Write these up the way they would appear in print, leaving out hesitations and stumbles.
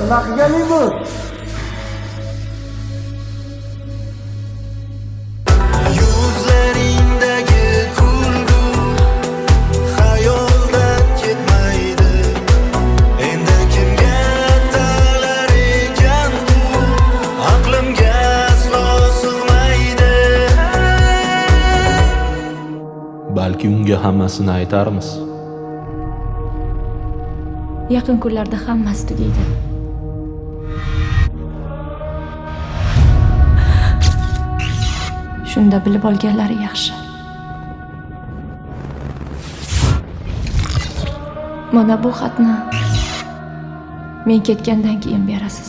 nima qilganing bu? Yuzlaringdagi kulgu xayoldan ketmaydi. Endi kimga talar ekan bu, aqlimga aslo sig'maydi. Balki unga hammasini aytarmiz. Yaqin kunlarda hammasi tugaydi. Shunda bilib olganlari yaxshi. Mana bu xatni men ketgandan keyin berasiz.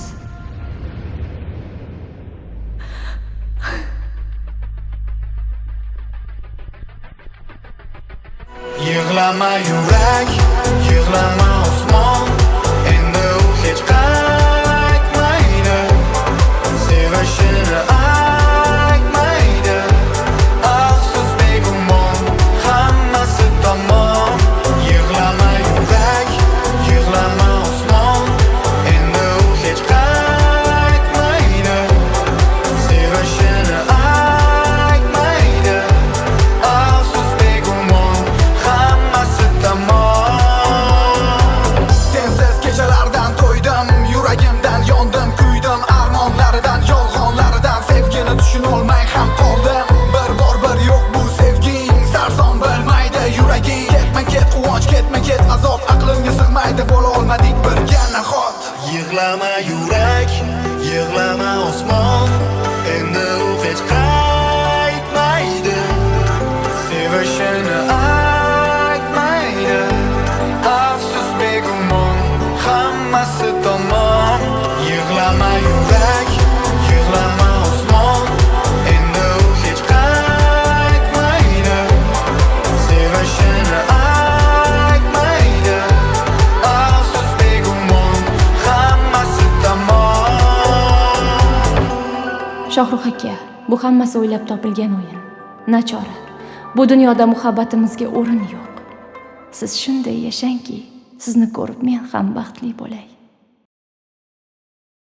Yig'lama yurak, yig'lama osmon, endi u hech qaytmaydi. Sevishini aytmaydi. Afsus begumon, hammasi tamom. Yig'lama yurak, yig'lama osmon, endi u hech qaytmaydi. Sevishini aytmaydi. Afsus begumon, hammasi tamom. Sensiz kechalardan to'ydim, yuragimdan yondim, kuydim, armonlaridan, yolg'onlaridan sevgini tushunolmay ham qoldim. Bir bor bir yo'q bu sevging, sarson bo'lmaydi yuraging. Ketma ket quvonch, ketma ket azob, aqlimga sig'maydi, bo'la olmadik birga nahot. Yig'lama yurak, yig'lama osmon, endi u hech qaytmaydi. Sevishini aytmaydi. Afsus begumon, hammasi tamom. Yig'lama yurak, yig'lama osmon, endi u hech qaytmaydi. Sevishini aytmaydi. Afsus begumon, hammasi tamom. Shohrux aka, bu hammasi o'ylab topilgan o'yin. Nachora. Bu dunyoda muhabbatimizga o'rin yo'q. Siz shunday yashangki, sizni ko'rib men ham baxtli bo'lay.